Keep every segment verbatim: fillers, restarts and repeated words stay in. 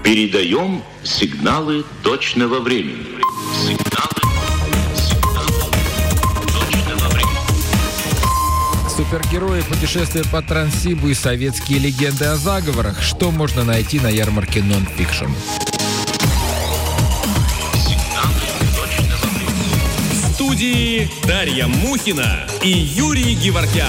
Передаем сигналы точного времени. Сигналы, сигналы точного времени. Супергерои, путешествия по Транссибу и советские легенды о заговорах. Что можно найти на ярмарке нон-фикшн? В студии Дарья Мухина и Юрий Геворкян.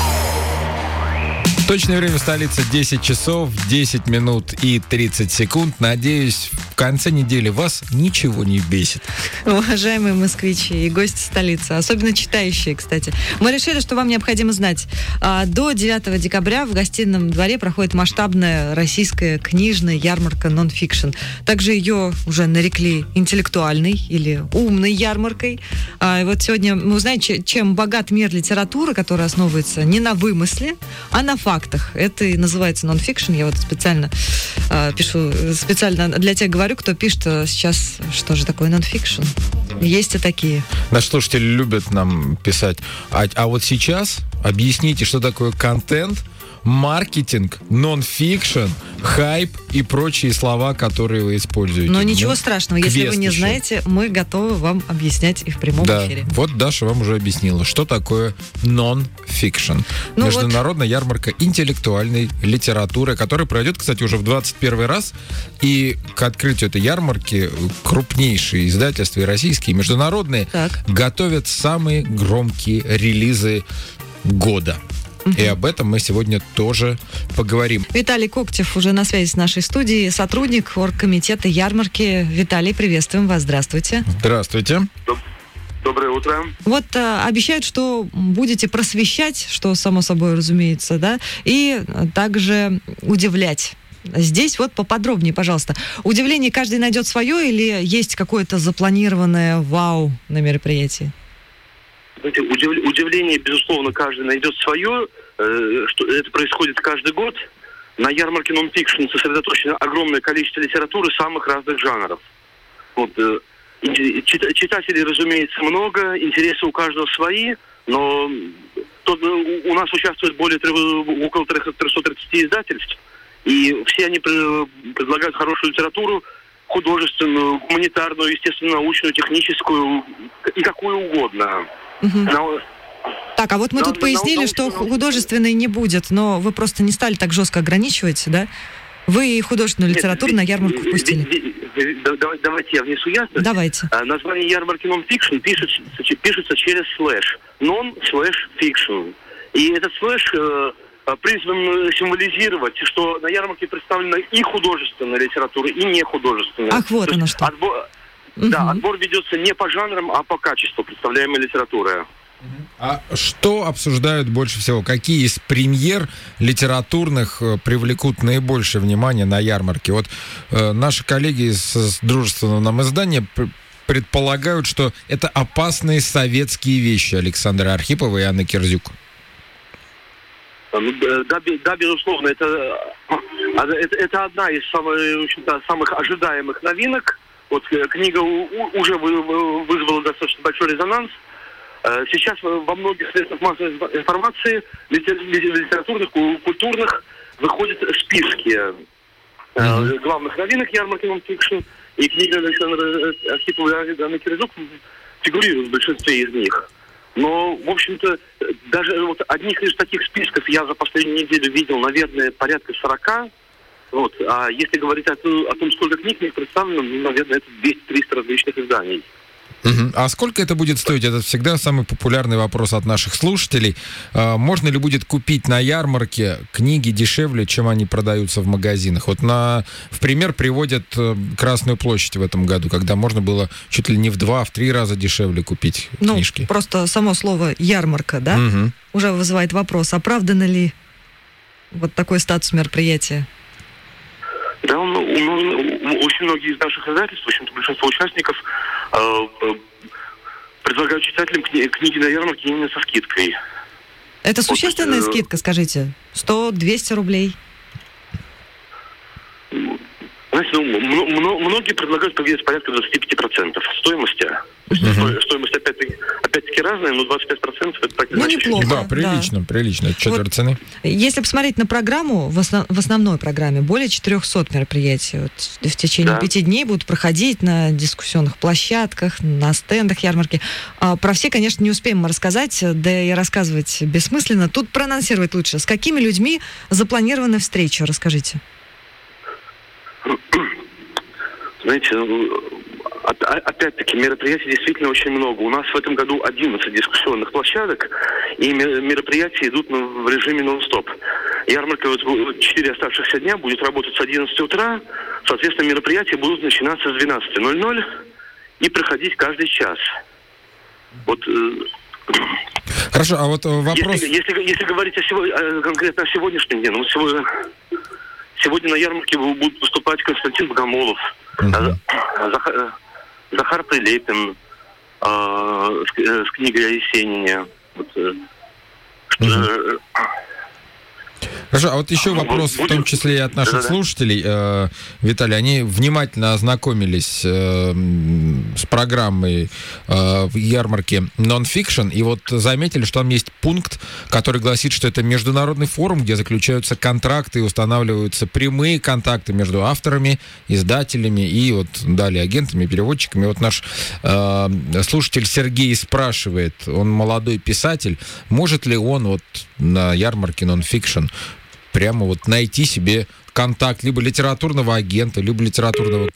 Точное время в столице десять часов, десять минут и тридцать секунд. Надеюсь, в конце недели вас ничего не бесит. Уважаемые москвичи и гости столицы, особенно читающие, кстати. Мы решили, что вам необходимо знать. До девятого декабря в Гостином дворе проходит масштабная российская книжная ярмарка нон-фикшн. Также ее уже нарекли интеллектуальной или умной ярмаркой. И вот сегодня мы узнаем, чем богат мир литературы, который основывается не на вымысле, а на фактах. Это и называется нон-фикшн. Я вот специально э, пишу, специально для тех говорю, кто пишет сейчас, что же такое нон-фикшн. Есть и такие. Наши слушатели любят нам писать. А, а вот сейчас объясните, что такое контент, маркетинг, нон-фикшн, хайп и прочие слова, которые вы используете. Но ничего ну, страшного. Если вы не еще. знаете, мы готовы вам объяснять и в прямом да. эфире. Вот Даша вам уже объяснила, что такое нон-фикшн. Ну Международная вот... ярмарка интеллектуальной литературы, которая пройдет, кстати, уже в двадцать первый раз. И к открытию этой ярмарки крупнейшие издательства, и российские, и международные, так. готовят самые громкие релизы года. И об этом мы сегодня тоже поговорим. Виталий Коктев уже на связи с нашей студией, сотрудник оргкомитета ярмарки. Виталий, приветствуем вас. Здравствуйте. Здравствуйте. Доброе утро. Вот а, обещают, что будете просвещать, что само собой разумеется, да, и также удивлять. Здесь вот поподробнее, пожалуйста. Удивление каждый найдет свое или есть какое-то запланированное вау на мероприятии? Знаете, удивление, безусловно, каждый найдет свое. Что это происходит каждый год. На ярмарке нон-фикшн сосредоточено огромное количество литературы самых разных жанров. Вот, читателей, разумеется, много, интересы у каждого свои, но тут у нас участвует более около триста тридцать издательств, и все они предлагают хорошую литературу, художественную, гуманитарную, естественно, научную, техническую и какую угодно. Угу. Но, так, а вот мы но, тут пояснили, но, что художественной не будет, но вы просто не стали так жестко ограничивать, да? Вы художественную литературу нет, на ярмарку впустили. Давайте я внесу ясность. Давайте. Название ярмарки нон-фикшн пишется, пишется через слэш. Non-slash-fiction. И этот слэш э, призван символизировать, что на ярмарке представлена и художественная литература, и нехудожественная. Ах, вот оно что. Отбор, угу. Да, отбор ведется не по жанрам, а по качеству представляемой литературы. А что обсуждают больше всего? Какие из премьер литературных привлекут наибольшее внимание на ярмарке? Вот э, наши коллеги из дружественного нам издания предполагают, что это опасные советские вещи Александра Архипова и Анны Кирзюк. Да, да, безусловно, это, это, это одна из самых, в общем-то, самых ожидаемых новинок. Вот книга уже вызвала достаточно большой резонанс. Сейчас во многих средствах массовой информации, литературных, культурных, выходят списки mm-hmm. главных новинок ярмарки нон-фикшн, и книга Александра Архипова и Анны Кирзюк фигурирует в большинстве из них. Но, в общем-то, даже вот одних из таких списков я за последнюю неделю видел, наверное, порядка сорока. Вот. А если говорить о, о том, сколько книг не представлено, ну, наверное, это двести-триста различных изданий. Uh-huh. А сколько это будет стоить? Это всегда самый популярный вопрос от наших слушателей. А, можно ли будет купить на ярмарке книги дешевле, чем они продаются в магазинах? Вот на, в пример приводят Красную площадь в этом году, когда можно было чуть ли не в два, в три раза дешевле купить ну, книжки. Просто само слово «ярмарка», да, uh-huh. уже вызывает вопрос, оправдано ли вот такой статус мероприятия? Да, ну, ну, очень многие из наших издательств, в общем-то, большинство участников э, э, предлагают читателям кни- книги на ярмарке именно со скидкой. Это существенная вот, э, скидка, скажите? сто-двести рублей? Знаете, ну, м- м- многие предлагают повесить порядка двадцать пять процентов стоимости. Uh-huh. Стоимость, опять-таки, опять все-таки разные, но двадцать пять процентов это так ну, неплохо. Да, прилично, да. прилично. Это четверть вот, цены. Если посмотреть на программу, в, основ, в основной программе более четыреста мероприятий вот, в течение да. пяти дней будут проходить на дискуссионных площадках, на стендах ярмарки. А, про все, конечно, не успеем мы рассказать, да и рассказывать бессмысленно. Тут проанонсировать лучше. С какими людьми запланированы встречи? Расскажите. Знаете, опять-таки, мероприятий действительно очень много. У нас в этом году одиннадцать дискуссионных площадок, и мероприятия идут в режиме нон-стоп. Ярмарка вот четыре оставшихся дня будет работать с одиннадцати утра, соответственно, мероприятия будут начинаться с двенадцати ноль-ноль и проходить каждый час. Вот... Хорошо, а вот вопрос... Если, если, если говорить о сегодня, конкретно о сегодняшнем дне, ну, сегодня, сегодня на ярмарке будут выступать Константин Богомолов, uh-huh. Захар, Захар Прилепин э, с, с книгой о Есенине. Вот, э, uh-huh. Хорошо, а вот еще вопрос, в том числе и от наших Да-да-да. слушателей. Э, Виталий, они внимательно ознакомились э, с программой э, в ярмарке Non-Fiction, и вот заметили, что там есть пункт, который гласит, что это международный форум, где заключаются контракты и устанавливаются прямые контакты между авторами, издателями и вот далее агентами, переводчиками. Вот наш э, слушатель Сергей спрашивает, он молодой писатель, может ли он вот на ярмарке Non-Fiction прямо вот найти себе контакт либо литературного агента, либо литературного...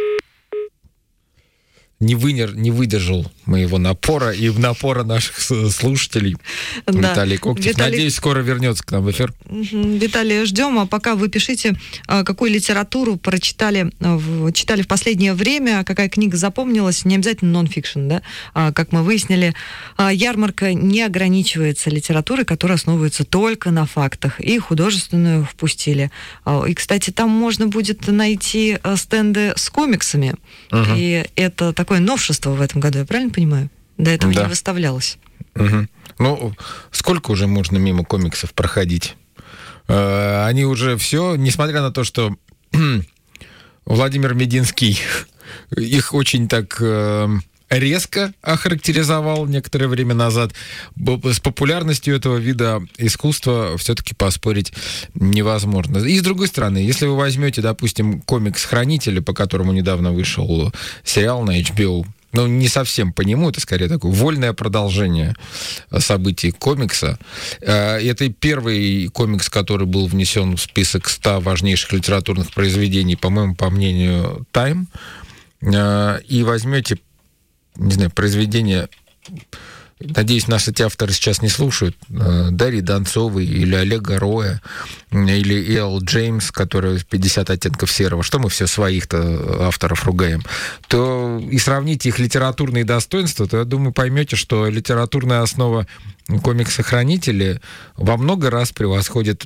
Не, вынер, не выдержал моего напора и напора наших слушателей. Да. Виталий Коктев. Виталий... Надеюсь, скоро вернется к нам в эфир. Виталий, ждем. А пока вы пишите, какую литературу прочитали, читали в последнее время, какая книга запомнилась. Не обязательно нон-фикшн, да? А, как мы выяснили, ярмарка не ограничивается литературой, которая основывается только на фактах. И художественную впустили. И, кстати, там можно будет найти стенды с комиксами. Угу. И это так Такое новшество в этом году, я правильно понимаю? До этого да. не выставлялось. Угу. Ну, сколько уже можно мимо комиксов проходить? Э, они уже все, несмотря на то, что Владимир Мединский их очень так э, резко охарактеризовал некоторое время назад, с популярностью этого вида искусства все-таки поспорить невозможно. И с другой стороны, если вы возьмете, допустим, комикс «Хранители», по которому недавно вышел сериал на эйч би о, ну, не совсем по нему, это скорее такое вольное продолжение событий комикса. Это первый комикс, который был внесен в список ста важнейших литературных произведений, по-моему, по мнению Time. И возьмете, не знаю, произведение, надеюсь, наши эти авторы сейчас не слушают, Дарьи Донцовой или Олега Роя, или И Эл Джеймс, который «пятьдесят оттенков серого», что мы все своих-то авторов ругаем, то и сравните их литературные достоинства, то, я думаю, поймете, что литературная основа комикса «Хранители» во много раз превосходит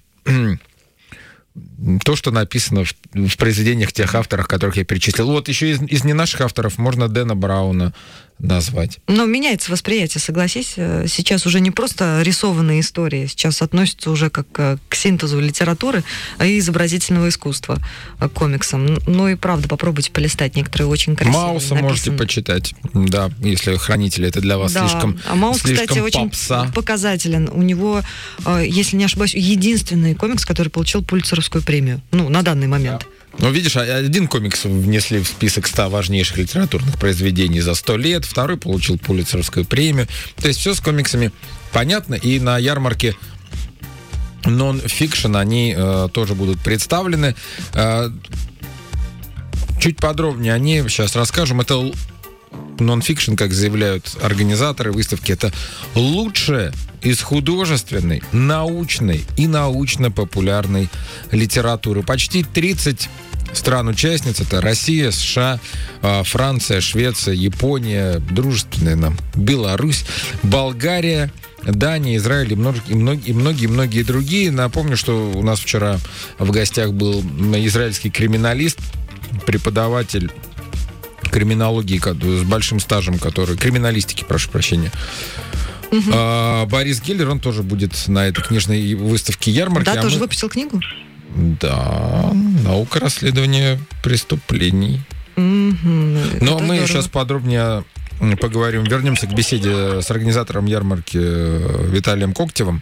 то, что написано в, в произведениях тех авторов, которых я перечислил. Вот еще из, из не наших авторов можно Дэна Брауна назвать. Но меняется восприятие, согласись. Сейчас уже не просто рисованные истории, сейчас относятся уже как к синтезу литературы и изобразительного искусства к комиксам. Ну и правда, попробуйте полистать. Некоторые очень красивые. Мауса написаны. Можете почитать, да, если «Хранители» это для вас да. слишком А Маус, слишком кстати, попса. Очень показателен. У него, если не ошибаюсь, единственный комикс, который получил Пулитцеровскую премию. Ну, на данный момент. Да. Ну, видишь, один комикс внесли в список ста важнейших литературных произведений за сто лет, второй получил Пулитцеровскую премию. То есть все с комиксами понятно, и на ярмарке Non-Fiction они э, тоже будут представлены. Э, чуть подробнее они сейчас расскажем. Это Non-Fiction, как заявляют организаторы выставки, это лучшее из художественной, научной и научно-популярной литературы. Почти тридцать стран-участниц. Это Россия, США, Франция, Швеция, Япония, дружественная нам Беларусь, Болгария, Дания, Израиль и многие-многие другие. Напомню, что у нас вчера в гостях был израильский криминалист, преподаватель криминологии с большим стажем, который... Криминалистики, прошу прощения. Угу. А, Борис Геллер, он тоже будет на этой книжной выставке ярмарки. Да, а тоже мы... выпустил книгу? Да, «Наука расследования преступлений». Угу. Но это мы здорово. Сейчас подробнее поговорим. Вернемся к беседе с организатором ярмарки Виталием Коктевым.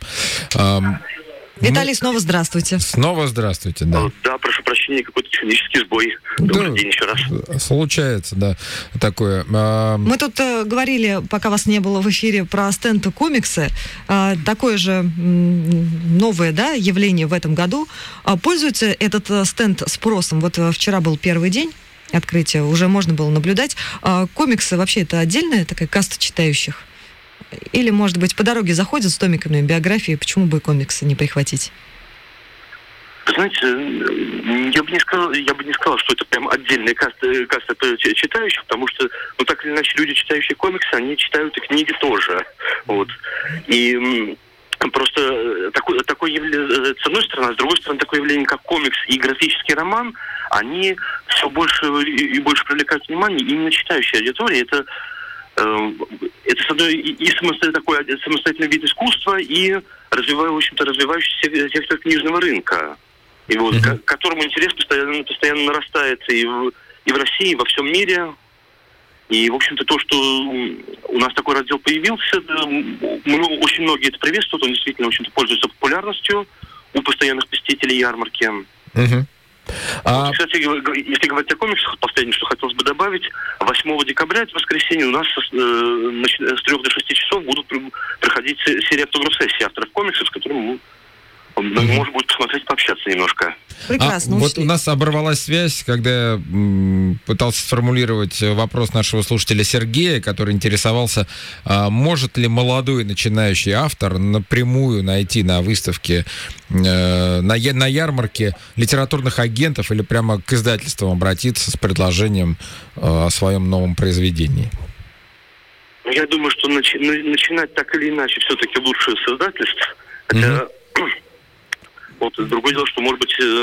Виталий, снова здравствуйте. Снова здравствуйте, да. Да, прошу прощения, какой-то технический сбой. Добрый да, день еще раз. Случается, да, такое. Мы тут э, говорили, пока вас не было в эфире, про стенд комиксы. Э, такое же м, новое, да, явление в этом году. А пользуется этот э, стенд спросом? Вот э, вчера был первый день открытия, уже можно было наблюдать. А комиксы вообще это отдельная такая каста читающих? Или, может быть, по дороге заходят с томиками биографии, почему бы комиксы не прихватить? Знаете, я бы не сказал, я бы не сказал, что это прям отдельная каста, каста читающих, потому что, ну, так или иначе, люди, читающие комиксы, они читают и книги тоже. Вот. И просто такое, такое явление, с одной стороны, а с другой стороны, такое явление, как комикс и графический роман, они все больше и больше привлекают внимание именно читающей аудитории. Это Это, с одной, и самостоятельный, такой самостоятельный вид искусства, и развиваю, в общем-то, развивающийся сектор книжного рынка, и вот, mm-hmm. к которому интерес постоянно, постоянно нарастает и в, и в России, и во всем мире. И, в общем-то, то, что у нас такой раздел появился, мы, очень многие это приветствуют, он действительно, в общем-то, пользуется популярностью у постоянных посетителей ярмарки. Mm-hmm. А... Вот, кстати, если говорить о комиксах, последнее, что хотелось бы добавить, восьмого декабря, это воскресенье, у нас э, с трех до шести часов будут проходить серия автограф-сессий авторов комиксов, с которыми мы, можно будет посмотреть, пообщаться немножко. Прекрасно. А, вот у нас оборвалась связь, когда я м, пытался сформулировать вопрос нашего слушателя Сергея, который интересовался, а, может ли молодой начинающий автор напрямую найти на выставке, э, на, на ярмарке литературных агентов или прямо к издательствам обратиться с предложением э, о своем новом произведении? Я думаю, что начи- начинать так или иначе все-таки лучше с издательств. Хотя... Mm-hmm. Вот, другое дело, что, может быть, э,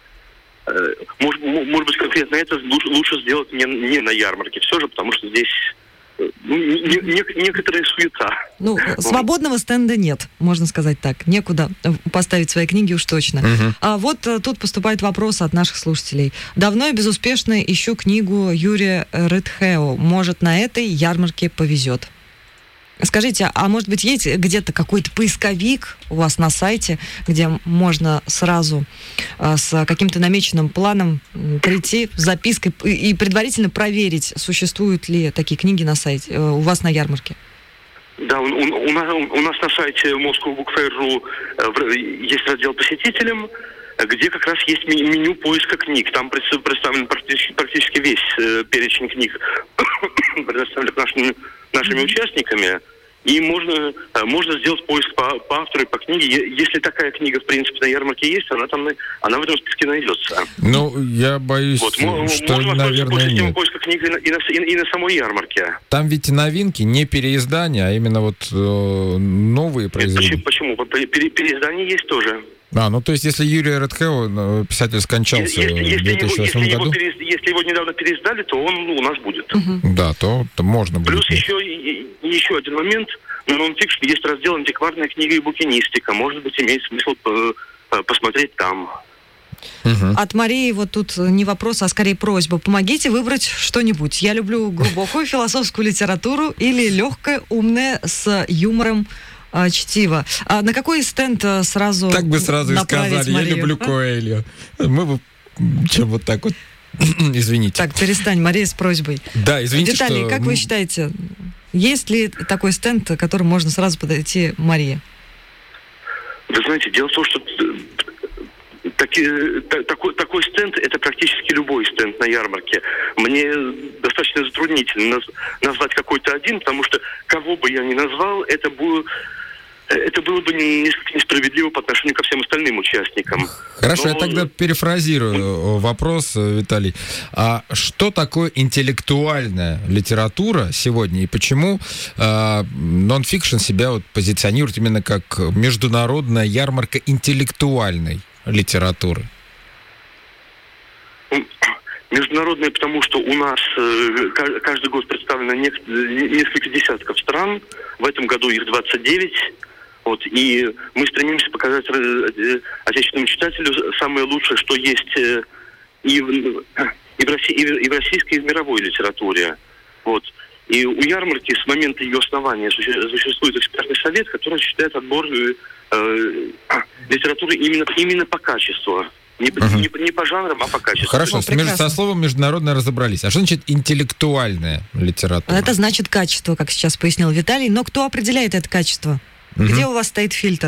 э, может, может быть, конкретно это лучше, лучше сделать не, не на ярмарке все же, потому что здесь э, ну, не, не, некоторая суета. Ну, свободного стенда нет, можно сказать так. Некуда поставить свои книги уж точно. Uh-huh. А вот а, тут поступает вопрос от наших слушателей. Давно и безуспешно ищу книгу Юрия Редхео. Может, на этой ярмарке повезет? Скажите, а может быть, есть где-то какой-то поисковик у вас на сайте, где можно сразу э, с каким-то намеченным планом прийти с запиской и, и предварительно проверить, существуют ли такие книги на сайте, э, у вас на ярмарке? Да, у, у, у, нас, у нас на сайте Moscow Book Fair точка ру э, есть раздел посетителям, где как раз есть меню поиска книг. Там представлен практически, практически весь э, перечень книг, предоставлен нашими, нашими участниками. И можно, можно сделать поиск по, по автору и по книге. Если такая книга, в принципе, на ярмарке есть, она там она в этом списке найдется. Ну, я боюсь, вот, что, можно наверное, систему нет. поиска книг и на, и, на, и на самой ярмарке. Там ведь новинки, не переиздания, а именно вот э, новые произведения. Почему? Почему? Пере, переиздания есть тоже. А, ну то есть, если Юрий Редхео, писатель, скончался если, если в две тысячи восьмом его, году... Если его, переиз, если его недавно переиздали, то он ну, у нас будет. Uh-huh. Да, то, то можно будет. Плюс еще, и, и еще один момент. На нонфикшн есть раздел «Антикварная книга и букинистика». Может быть, имеет смысл посмотреть там. Uh-huh. От Марии вот тут не вопрос, а скорее просьба. Помогите выбрать что-нибудь. Я люблю глубокую философскую литературу или легкое, умное, с юмором чтиво. А на какой стенд сразу Так бы сразу и сказали, Марию? Я люблю Коэльо. Мы бы, чем вот так вот, извините. Так, перестань, Мария с просьбой. Да, извините, Виталий, что... как вы считаете, есть ли такой стенд, к которому можно сразу подойти Марии? Вы знаете, дело в том, что таки, такой, такой стенд — это практически любой стенд на ярмарке. Мне достаточно затруднительно назвать какой-то один, потому что кого бы я ни назвал, это будет... Это было бы несколько несправедливо по отношению ко всем остальным участникам. Хорошо, Но... я тогда перефразирую вопрос, Виталий. А что такое интеллектуальная литература сегодня и почему э, нонфикшн себя вот позиционирует именно как международная ярмарка интеллектуальной литературы? Международная, потому что у нас э, каждый год представлено не, несколько десятков стран. В этом году их двадцать девять. Вот, и мы стремимся показать отечественному читателю самое лучшее, что есть и в, и в, России, и в российской, и в мировой литературе. Вот. И у ярмарки с момента ее основания существует экспертный совет, который осуществляет отбор э, литературы именно, именно по качеству. Не, uh-huh. не, не по жанрам, а по качеству. Хорошо, О, между, со словом международно разобрались. А что значит интеллектуальная литература? Это значит качество, как сейчас пояснил Виталий. Но кто определяет это качество? Uh-huh. Где у вас стоит фильтр?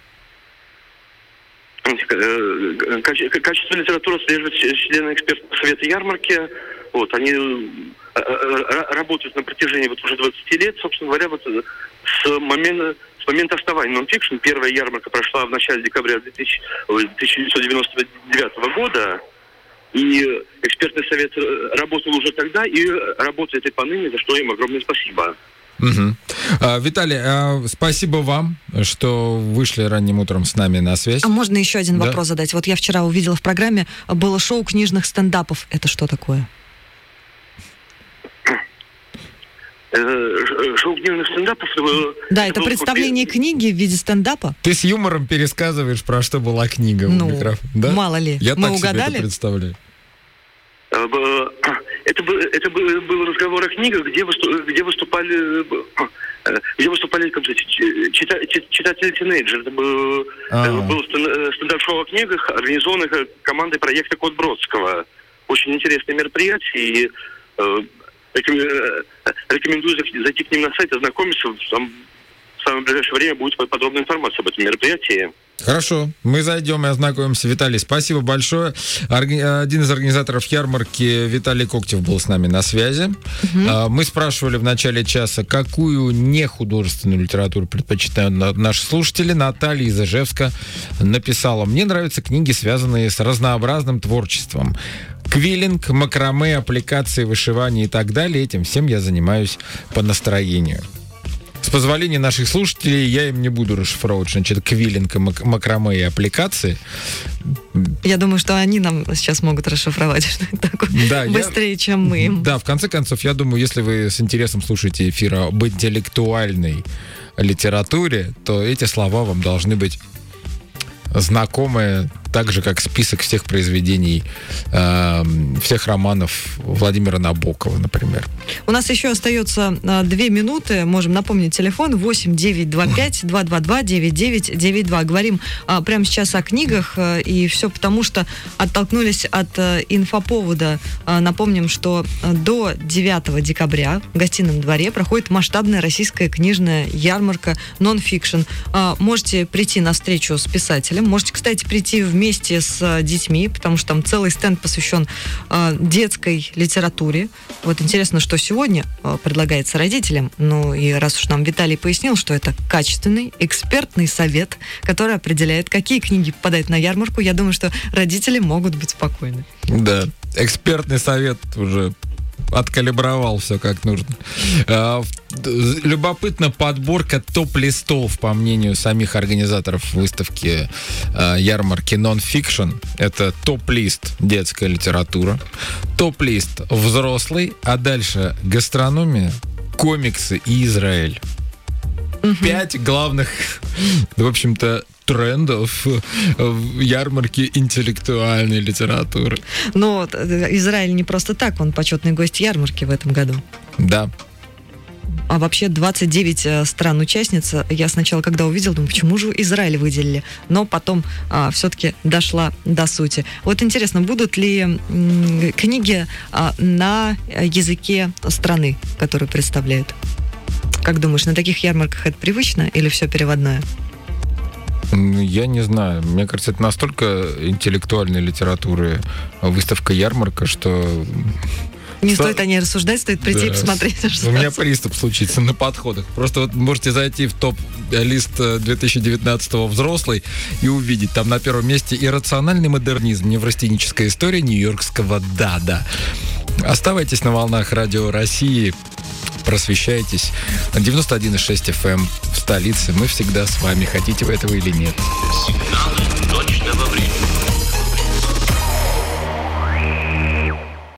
Качество литературы отслеживают члены экспертного совета ярмарки. Вот, они работают на протяжении вот уже двадцати лет, собственно говоря, вот с момента, с момента основания Non-Fiction. Первая ярмарка прошла в начале декабря тысяча девятьсот девяносто девятого года, и экспертный совет работал уже тогда и работает и поныне, за что им огромное спасибо. Угу. А, Виталий, а, спасибо вам, что вышли ранним утром с нами на связь. А можно еще один да? вопрос задать? Вот я вчера увидела в программе, было шоу книжных стендапов. Это что такое? Шоу книжных стендапов. Да, это представление книги в виде стендапа. Ты с юмором пересказываешь, про что была книга. Ну, в микрофон, да? Мало ли. Я Мы так угадали? себе это представляю. Это, был, это был, был разговор о книгах, где, выступ, где выступали, где выступали как сказать, чита, читатели-тинейджеры. Это был, был стендап-шоу о книгах, организованных командой проекта Кот Бродского. Очень интересное мероприятие. И, рекомендую зайти к ним на сайт, ознакомиться. Там в самое ближайшее время будет подробная информация об этом мероприятии. Хорошо, мы зайдем и ознакомимся. Виталий, спасибо большое. Один из организаторов ярмарки, Виталий Коктев, был с нами на связи. Угу. Мы спрашивали в начале часа, какую нехудожественную литературу предпочитают наши слушатели. Наталья из Ижевска написала: мне нравятся книги, связанные с разнообразным творчеством. Квиллинг, макраме, аппликации, вышивание и так далее. Этим всем я занимаюсь по настроению. С позволения наших слушателей, я им не буду расшифровывать, что значит квиллинг, макраме и аппликации. Я думаю, что они нам сейчас могут расшифровать, что это такое, да, быстрее, я... чем мы. Да, в конце концов, я думаю, если вы с интересом слушаете эфир об интеллектуальной литературе, то эти слова вам должны быть знакомые, так же, как список всех произведений, э, всех романов Владимира Набокова, например. У нас еще остается э, две минуты. Можем напомнить телефон восемь девятьсот двадцать пять двести двадцать два девяносто девять девяносто два. Говорим э, прямо сейчас о книгах, э, и все потому, что оттолкнулись от э, инфоповода. Э, напомним, что до девятого декабря в Гостином дворе проходит масштабная российская книжная ярмарка Non-Fiction. Э, можете прийти на встречу с писателем. Можете, кстати, прийти в вместе с а, детьми, потому что там целый стенд посвящен а, детской литературе. Вот интересно, что сегодня а, предлагается родителям. Ну и раз уж нам Виталий пояснил, что это качественный экспертный совет, который определяет, какие книги попадают на ярмарку, я думаю, что родители могут быть спокойны. Да, экспертный совет уже откалибровал все как нужно. Любопытна подборка топ-листов, по мнению самих организаторов выставки ярмарки Non-Fiction. Это топ-лист детская литература, топ-лист взрослый, а дальше гастрономия, комиксы и Израиль. Угу. Пять главных, в общем-то, трендов в ярмарке интеллектуальной литературы. Но Израиль не просто так, он почетный гость ярмарки в этом году. Да. А вообще двадцать девять стран-участниц. Я сначала, когда увидела, думаю, почему же Израиль выделили? Но потом а, все-таки дошла до сути. Вот интересно, будут ли м, книги а, на языке страны, которую представляют? Как думаешь, на таких ярмарках это привычно или все переводное? Я не знаю. Мне кажется, это настолько интеллектуальной литературы выставка-ярмарка, что... Не что... стоит о ней рассуждать, стоит прийти да. и посмотреть. Что у меня приступ случится на подходах. Просто вот можете зайти в топ-лист две тысячи девятнадцатого взрослый и увидеть. Там на первом месте иррациональный модернизм, неврастеническая история нью-йоркского Дада. Оставайтесь на волнах Радио России. Просвещайтесь. девяносто один и шесть эф эм в столице. Мы всегда с вами. Хотите вы этого или нет. Сигналы точного времени.